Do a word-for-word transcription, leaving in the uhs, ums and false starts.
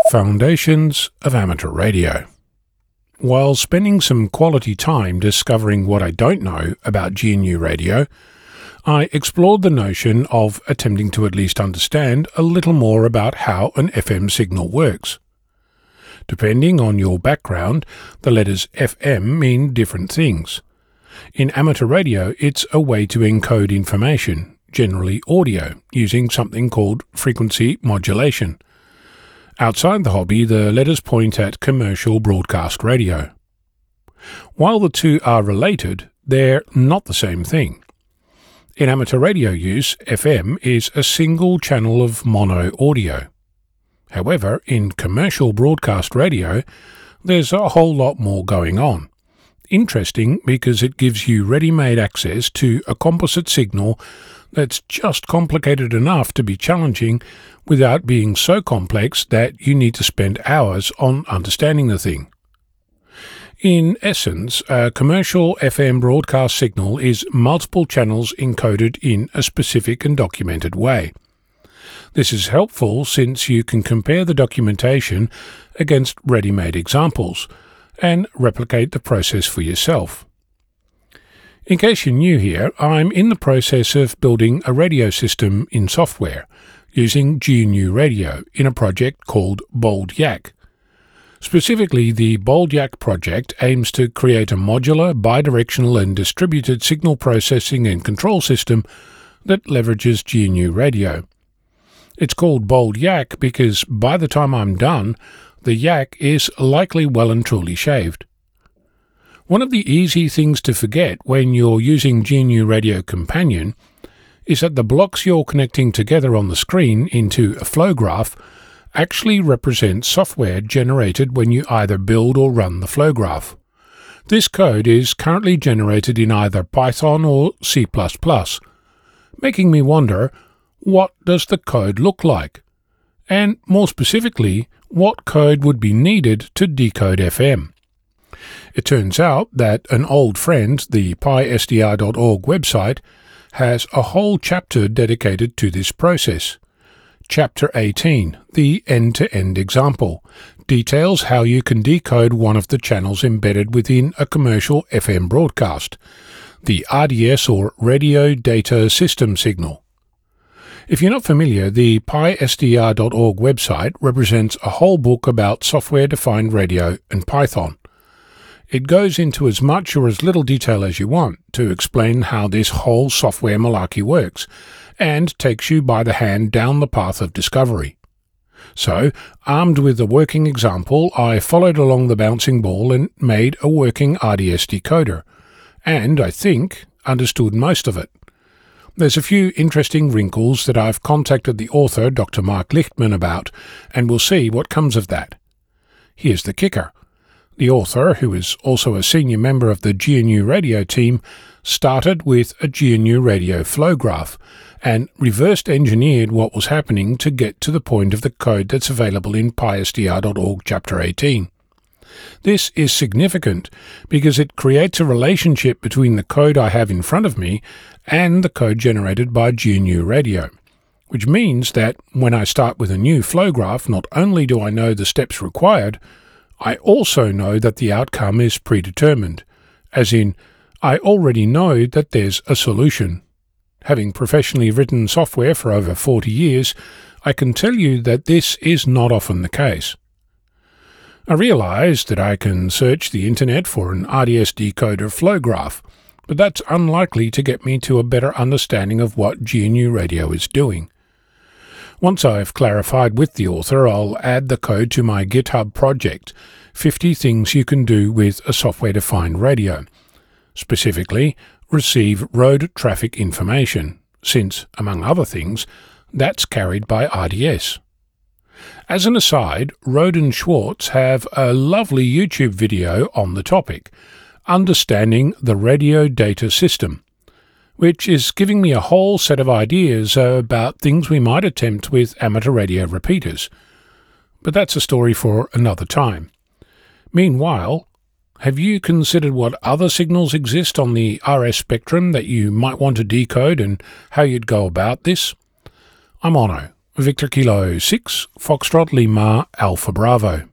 Foundations of Amateur Radio. While spending some quality time discovering what I don't know about G N U radio, I explored the notion of attempting to at least understand a little more about how an F M signal works. Depending on your background, the letters F M mean different things. In amateur radio, it's a way to encode information, generally audio, using something called frequency modulation. Outside the hobby, the letters point at commercial broadcast radio. While the two are related, they're not the same thing. In amateur radio use, F M is a single channel of mono audio. However, in commercial broadcast radio, there's a whole lot more going on. Interesting because it gives you ready-made access to a composite signal that's just complicated enough to be challenging without being so complex that you need to spend hours on understanding the thing. In essence, a commercial F M broadcast signal is multiple channels encoded in a specific and documented way. This is helpful since you can compare the documentation against ready-made examples and replicate the process for yourself. In case you're new here, I'm in the process of building a radio system in software using G N U Radio in a project called BoldYak. Specifically, the BoldYak project aims to create a modular, bidirectional and distributed signal processing and control system that leverages G N U Radio. It's called BoldYak because by the time I'm done, the yak is likely well and truly shaved. One of the easy things to forget when you're using G N U Radio Companion is that the blocks you're connecting together on the screen into a flow graph actually represent software generated when you either build or run the flow graph. This code is currently generated in either Python or C plus plus, making me wonder, what does the code look like? And more specifically, what code would be needed to decode F M? It turns out that an old friend, the pi S D R dot org website, has a whole chapter dedicated to this process. Chapter eighteen, the end-to-end example, details how you can decode one of the channels embedded within a commercial F M broadcast, the R D S or Radio Data System signal. If you're not familiar, the pi S D R dot org website represents a whole book about software-defined radio and Python. It goes into as much or as little detail as you want to explain how this whole software malarkey works, and takes you by the hand down the path of discovery. So, armed with a working example, I followed along the bouncing ball and made a working R D S decoder, and, I think, understood most of it. There's a few interesting wrinkles that I've contacted the author, Doctor Mark Lichtman, about, and we'll see what comes of that. Here's the kicker. The author, who is also a senior member of the G N U Radio team, started with a G N U Radio flow graph and reversed engineered what was happening to get to the point of the code that's available in pi S D R dot org Chapter eighteen. This is significant because it creates a relationship between the code I have in front of me and the code generated by G N U Radio, which means that when I start with a new flow graph, not only do I know the steps required, I also know that the outcome is predetermined, as in, I already know that there's a solution. Having professionally written software for over forty years, I can tell you that this is not often the case. I realize that I can search the internet for an R D S decoder flow graph, but that's unlikely to get me to a better understanding of what G N U Radio is doing. Once I've clarified with the author, I'll add the code to my GitHub project, fifty Things You Can Do with a Software-Defined Radio. Specifically, receive road traffic information, since, among other things, that's carried by R D S. As an aside, Roden Schwartz have a lovely YouTube video on the topic, Understanding the Radio Data System, which is giving me a whole set of ideas about things we might attempt with amateur radio repeaters. But that's a story for another time. Meanwhile, have you considered what other signals exist on the R S spectrum that you might want to decode and how you'd go about this? I'm Onno, Victor Kilo six, Foxtrot Lima Alpha Bravo.